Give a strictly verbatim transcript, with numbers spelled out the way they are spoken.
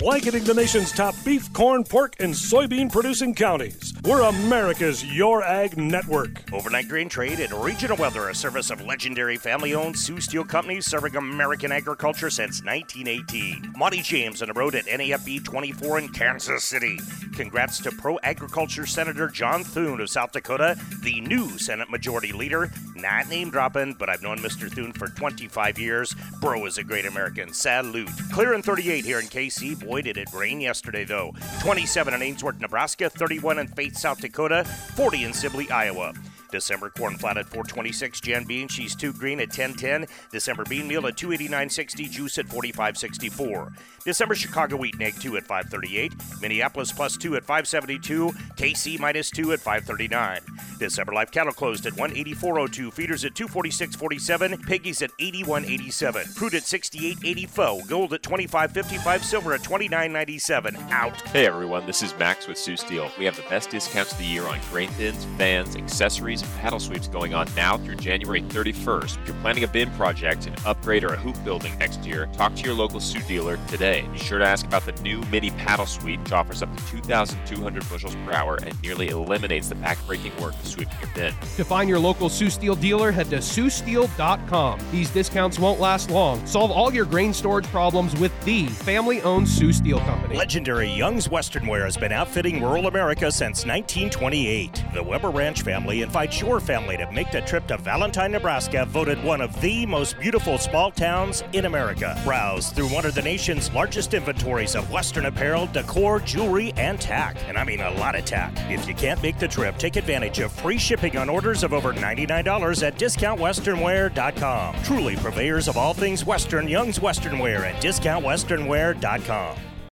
blanketing the nation's top beef, corn, pork, and soybean producing counties. We're America's Your Ag Network. Overnight grain trade and regional weather, a service of legendary family-owned Sioux Steel Company serving American agriculture since nineteen eighteen. Monty James on the road at N A F B twenty-four in Kansas City. Congrats to pro-agriculture Senator John Thune of South Dakota, the new Senate Majority Leader. Not name-dropping, but I've known Mister Thune for twenty-five years. Bro is a great American. Salute. Clear in thirty-eight here in K C. Boy, did it rain yesterday, though. twenty-seven in Ainsworth, Nebraska. thirty-one in Faith, South Dakota. forty in Sibley, Iowa. December corn flat at four twenty-six. Jan bean, she's two green at ten ten. December bean meal at two eighty-nine sixty. Juice at forty-five sixty-four. December Chicago wheat neg two at five thirty-eight. Minneapolis plus two at five seventy-two. K C minus two at five thirty-nine. December live cattle closed at one eighty-four oh two. Feeders at two forty-six forty-seven. Piggies at eighty-one eighty-seven. Crude at sixty-eight eighty-four. Gold at twenty-five fifty-five. Silver at twenty-nine ninety-seven. Out. Hey everyone, this is Max with Sioux Steel. We have the best discounts of the year on grain bins, fans, accessories, and paddle sweeps going on now through January thirty-first. If you're planning a bin project, an upgrade, or a hoop building next year, talk to your local Sioux dealer today. Be sure to ask about the new mini paddle sweep, which offers up to two thousand two hundred bushels per hour and nearly eliminates the back-breaking work of sweeping your bin. To find your local Sioux Steel dealer, head to Sioux Steel dot com. These discounts won't last long. Solve all your grain storage problems with the family-owned Sioux Steel Company. Legendary Young's Western Wear has been outfitting rural America since nineteen twenty-eight. The Weber Ranch family invites your family to make the trip to Valentine, Nebraska, voted one of the most beautiful small towns in America. Browse through one of the nation's largest inventories of Western apparel, decor, jewelry, and tack. And I mean a lot of tack. If you can't make the trip, take advantage of free shipping on orders of over ninety-nine dollars at discount western wear dot com. Truly purveyors of all things Western, Young's Western Wear at discount western wear dot com.